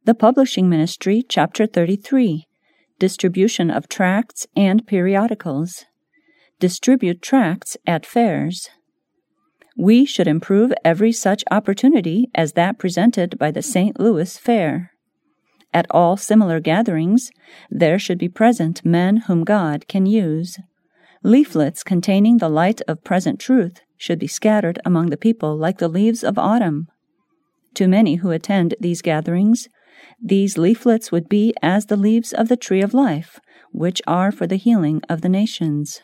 The Publishing Ministry, Chapter 33, Distribution of Tracts and Periodicals. Distribute tracts at fairs. We should improve every such opportunity as that presented by the St. Louis Fair. At all similar gatherings, there should be present men whom God can use. Leaflets containing the light of present truth should be scattered among the people like the leaves of autumn. To many who attend these gatherings, these leaflets would be as the leaves of the tree of life, which are for the healing of the nations.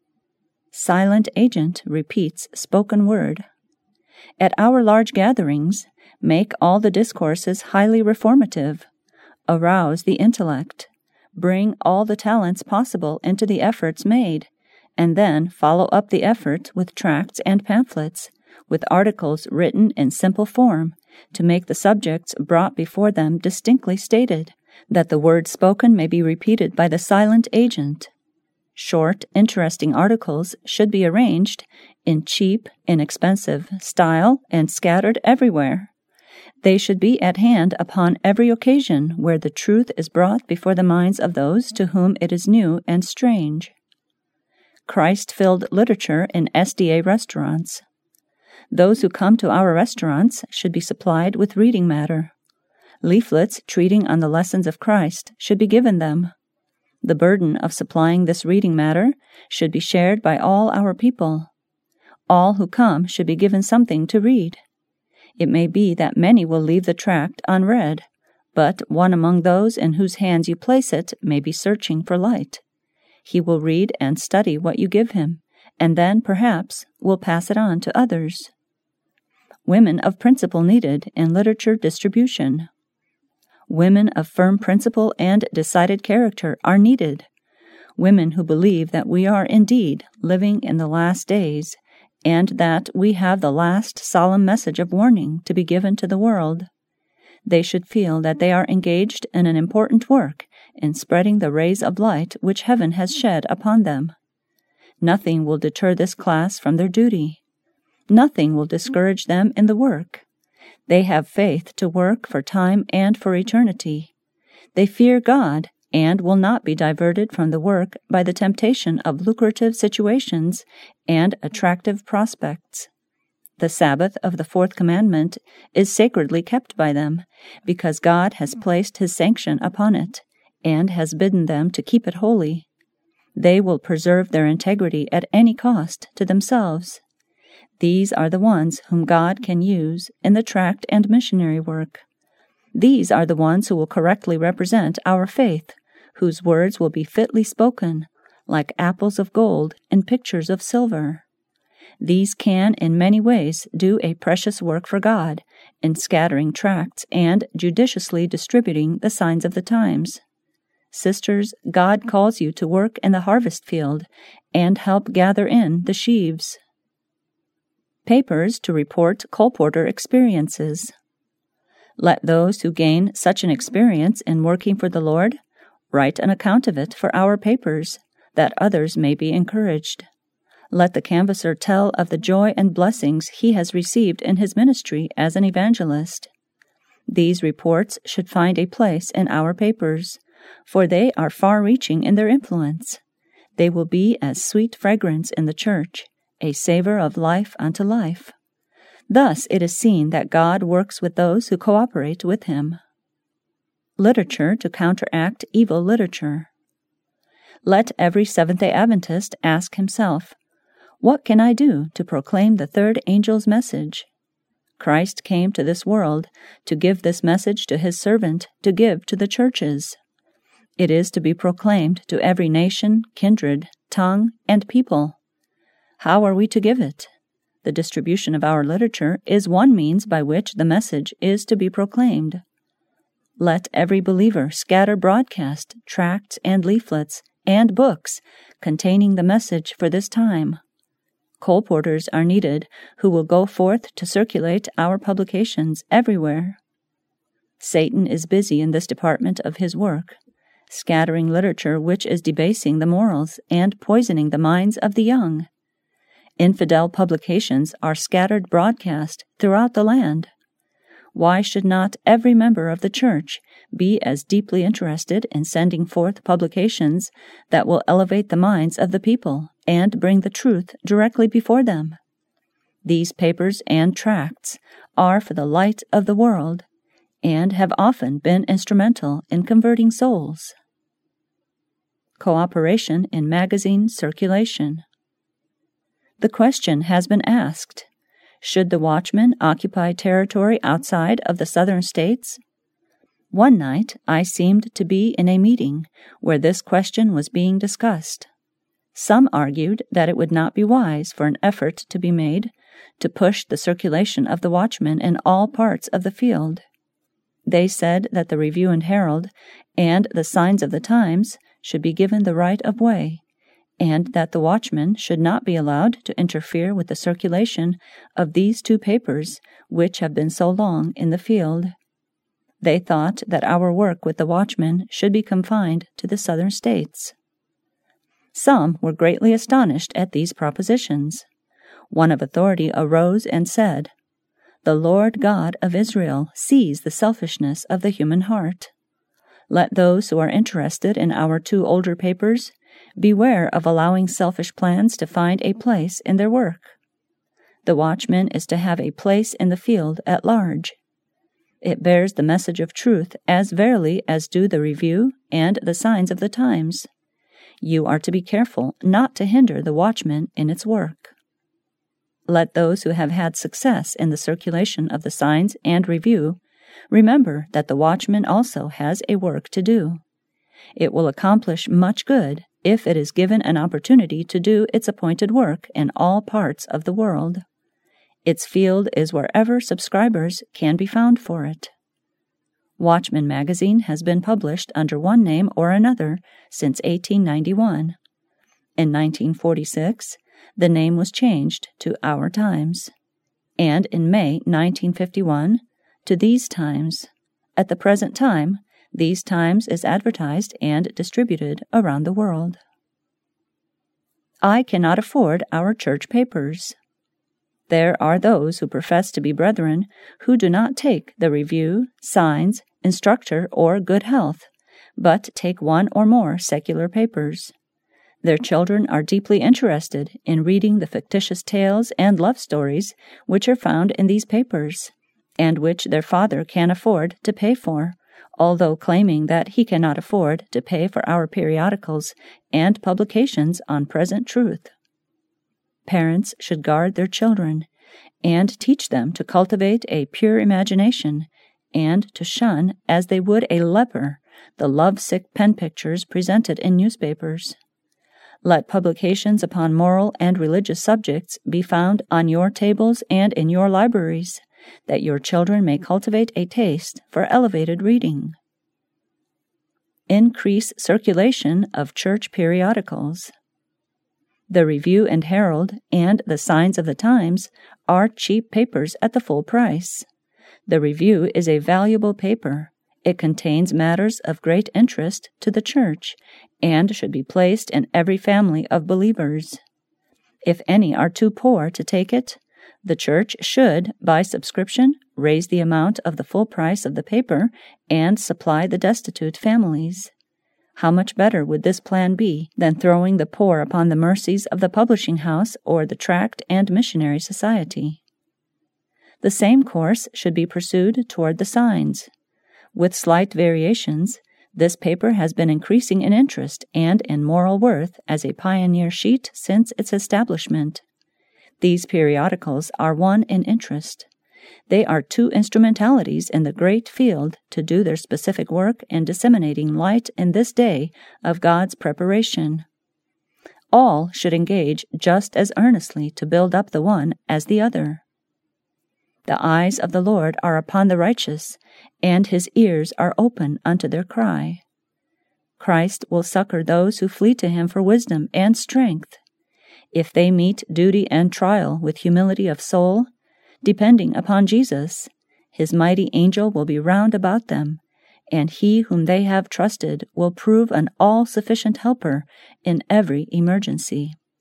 Silent agent repeats spoken word. At our large gatherings, make all the discourses highly reformative. Arouse the intellect. Bring all the talents possible into the efforts made, and then follow up the effort with tracts and pamphlets, with articles written in simple form, to make the subjects brought before them distinctly stated, that the word spoken may be repeated by the silent agent. Short, interesting articles should be arranged in cheap, inexpensive style and scattered everywhere. They should be at hand upon every occasion where the truth is brought before the minds of those to whom it is new and strange. Christ-filled literature in SDA restaurants. Those who come to our restaurants should be supplied with reading matter. Leaflets treating on the lessons of Christ should be given them. The burden of supplying this reading matter should be shared by all our people. All who come should be given something to read. It may be that many will leave the tract unread, but one among those in whose hands you place it may be searching for light. He will read and study what you give him, and then, perhaps, will pass it on to others. Women of principle needed in literature distribution. Women of firm principle and decided character are needed. Women who believe that we are indeed living in the last days, and that we have the last solemn message of warning to be given to the world. They should feel that they are engaged in an important work in spreading the rays of light which heaven has shed upon them. Nothing will deter this class from their duty. Nothing will discourage them in the work. They have faith to work for time and for eternity. They fear God and will not be diverted from the work by the temptation of lucrative situations and attractive prospects. The Sabbath of the fourth commandment is sacredly kept by them, because God has placed His sanction upon it, and has bidden them to keep it holy. They will preserve their integrity at any cost to themselves. These are the ones whom God can use in the tract and missionary work. These are the ones who will correctly represent our faith, whose words will be fitly spoken, like apples of gold and pictures of silver. These can in many ways do a precious work for God in scattering tracts and judiciously distributing the signs of the times. Sisters, God calls you to work in the harvest field and help gather in the sheaves. Papers to report colporteur experiences. Let those who gain such an experience in working for the Lord write an account of it for our papers, that others may be encouraged. Let the canvasser tell of the joy and blessings he has received in his ministry as an evangelist. These reports should find a place in our papers, for they are far-reaching in their influence. They will be as sweet fragrance in the church, a savor of life unto life. Thus it is seen that God works with those who cooperate with Him. Literature to counteract evil literature. Let every Seventh-day Adventist ask himself, what can I do to proclaim the third angel's message? Christ came to this world to give this message to His servant to give to the churches. It is to be proclaimed to every nation, kindred, tongue, and people. How are we to give it? The distribution of our literature is one means by which the message is to be proclaimed. Let every believer scatter broadcast tracts and leaflets and books containing the message for this time. Colporteurs are needed who will go forth to circulate our publications everywhere. Satan is busy in this department of his work, scattering literature which is debasing the morals and poisoning the minds of the young. Infidel publications are scattered broadcast throughout the land. Why should not every member of the church be as deeply interested in sending forth publications that will elevate the minds of the people and bring the truth directly before them? These papers and tracts are for the light of the world and have often been instrumental in converting souls. Cooperation in magazine circulation. The question has been asked, should the Watchman occupy territory outside of the southern states? One night I seemed to be in a meeting where this question was being discussed. Some argued that it would not be wise for an effort to be made to push the circulation of the Watchman in all parts of the field. They said that the Review and Herald and the Signs of the Times should be given the right of way, and that the Watchman should not be allowed to interfere with the circulation of these two papers which have been so long in the field. They thought that our work with the Watchman should be confined to the southern states. Some were greatly astonished at these propositions. One of authority arose and said, "The Lord God of Israel sees the selfishness of the human heart. Let those who are interested in our two older papers beware of allowing selfish plans to find a place in their work. The Watchman is to have a place in the field at large. It bears the message of truth as verily as do the Review and the Signs of the Times. You are to be careful not to hinder the Watchman in its work. Let those who have had success in the circulation of the Signs and Review remember that the Watchman also has a work to do. It will accomplish much good if it is given an opportunity to do its appointed work in all parts of the world. Its field is wherever subscribers can be found for it. Watchman magazine has been published under one name or another since 1891. In 1946, the name was changed to Our Times, and in May 1951 to These Times. At the present time, These Times is advertised and distributed around the world. I cannot afford our church papers. There are those who profess to be brethren who do not take the Review, Signs, Instructor, or Good Health, but take one or more secular papers. Their children are deeply interested in reading the fictitious tales and love stories which are found in these papers, and which their father can afford to pay for, although claiming that he cannot afford to pay for our periodicals and publications on present truth. Parents should guard their children and teach them to cultivate a pure imagination and to shun, as they would a leper, the love-sick pen pictures presented in newspapers. Let publications upon moral and religious subjects be found on your tables and in your libraries, that your children may cultivate a taste for elevated reading. Increase circulation of church periodicals. The Review and Herald and the Signs of the Times are cheap papers at the full price. The Review is a valuable paper. It contains matters of great interest to the church and should be placed in every family of believers. If any are too poor to take it, the church should, by subscription, raise the amount of the full price of the paper and supply the destitute families. How much better would this plan be than throwing the poor upon the mercies of the publishing house or the Tract and Missionary Society? The same course should be pursued toward the Signs. With slight variations, this paper has been increasing in interest and in moral worth as a pioneer sheet since its establishment. These periodicals are one in interest. They are two instrumentalities in the great field to do their specific work in disseminating light in this day of God's preparation. All should engage just as earnestly to build up the one as the other. The eyes of the Lord are upon the righteous, and his ears are open unto their cry. Christ will succor those who flee to him for wisdom and strength. If they meet duty and trial with humility of soul, depending upon Jesus, his mighty angel will be round about them, and he whom they have trusted will prove an all-sufficient helper in every emergency.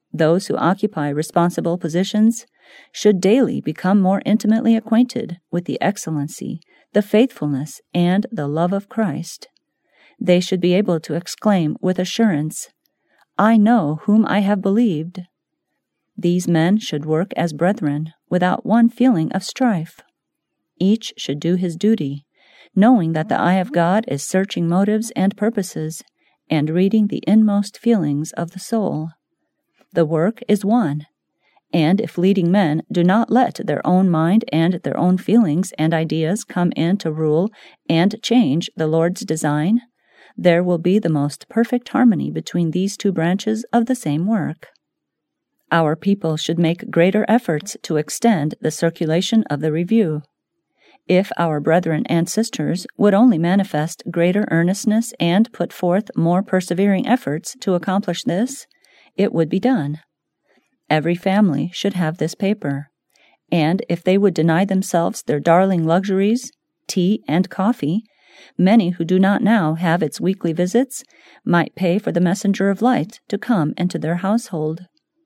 Those who occupy responsible positions should daily become more intimately acquainted with the excellency, the faithfulness, and the love of Christ. They should be able to exclaim with assurance, "I know whom I have believed." These men should work as brethren, without one feeling of strife. Each should do his duty, knowing that the eye of God is searching motives and purposes, and reading the inmost feelings of the soul. The work is one, and if leading men do not let their own mind and their own feelings and ideas come in to rule and change the Lord's design, there will be the most perfect harmony between these two branches of the same work. Our people should make greater efforts to extend the circulation of the review. If our brethren and sisters would only manifest greater earnestness and put forth more persevering efforts to accomplish this, it would be done. Every family should have this paper, and if they would deny themselves their darling luxuries, tea and coffee, many who do not now have its weekly visits might pay for the messenger of light to come into their household.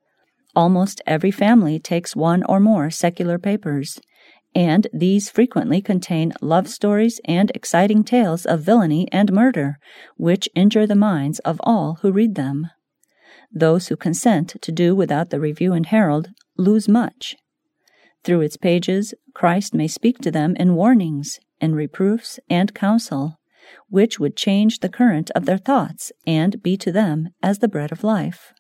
Almost every family takes one or more secular papers, and these frequently contain love stories and exciting tales of villainy and murder, which injure the minds of all who read them. Those who consent to do without the Review and Herald lose much. Through its pages, Christ may speak to them in warnings, in reproofs and counsel, which would change the current of their thoughts and be to them as the bread of life.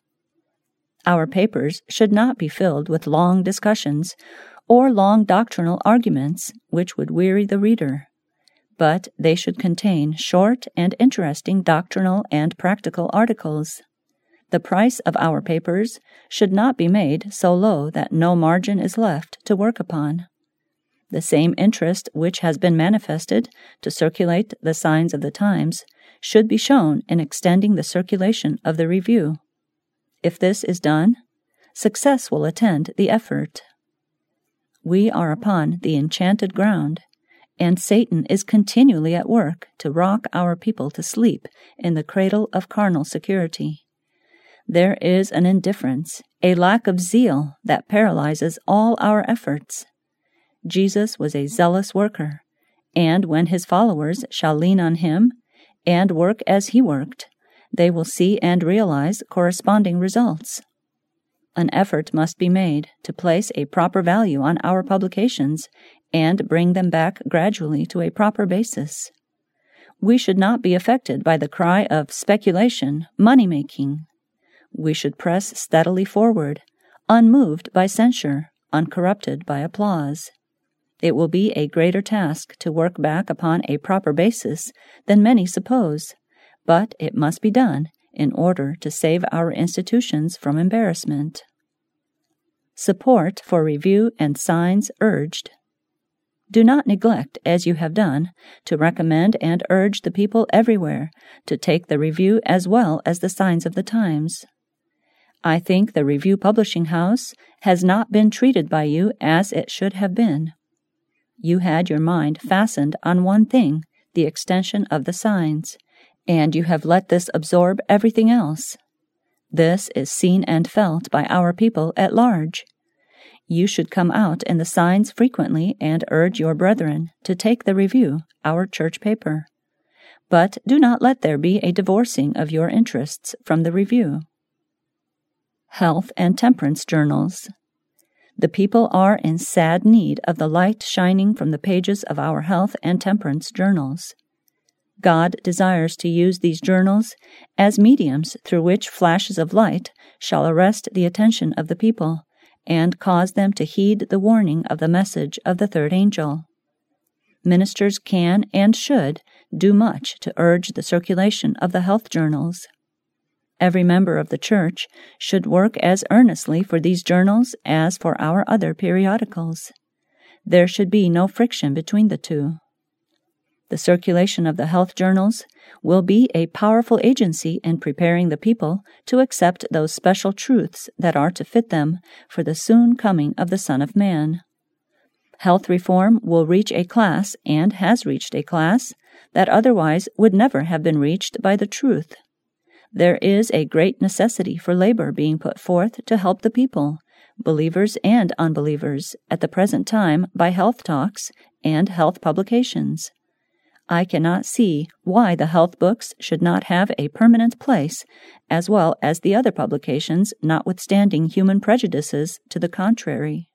Our papers should not be filled with long discussions or long doctrinal arguments which would weary the reader, but they should contain short and interesting doctrinal and practical articles. The price of our papers should not be made so low that no margin is left to work upon. The same interest which has been manifested to circulate the signs of the times should be shown in extending the circulation of the Review. If this is done, success will attend the effort. We are upon the enchanted ground, and Satan is continually at work to rock our people to sleep in the cradle of carnal security. There is an indifference, a lack of zeal that paralyzes all our efforts. Jesus was a zealous worker, and when his followers shall lean on him and work as he worked, they will see and realize corresponding results. An effort must be made to place a proper value on our publications and bring them back gradually to a proper basis. We should not be affected by the cry of speculation, money-making. We should press steadily forward, unmoved by censure, uncorrupted by applause. It will be a greater task to work back upon a proper basis than many suppose, but it must be done in order to save our institutions from embarrassment. Support for Review and Signs urged. Do not neglect, as you have done, to recommend and urge the people everywhere to take the Review as well as the Signs of the Times. I think the Review Publishing House has not been treated by you as it should have been. You had your mind fastened on one thing, the extension of the signs, and you have let this absorb everything else. This is seen and felt by our people at large. You should come out in the signs frequently and urge your brethren to take the Review, our church paper. But do not let there be a divorcing of your interests from the Review. Health and Temperance Journals. The people are in sad need of the light shining from the pages of our health and temperance journals. God desires to use these journals as mediums through which flashes of light shall arrest the attention of the people and cause them to heed the warning of the message of the third angel. Ministers can and should do much to urge the circulation of the health journals. Every member of the church should work as earnestly for these journals as for our other periodicals. There should be no friction between the two. The circulation of the health journals will be a powerful agency in preparing the people to accept those special truths that are to fit them for the soon coming of the Son of Man. Health reform will reach a class, and has reached a class, that otherwise would never have been reached by the truth. There is a great necessity for labor being put forth to help the people, believers and unbelievers, at the present time by health talks and health publications. I cannot see why the health books should not have a permanent place, as well as the other publications, notwithstanding human prejudices to the contrary.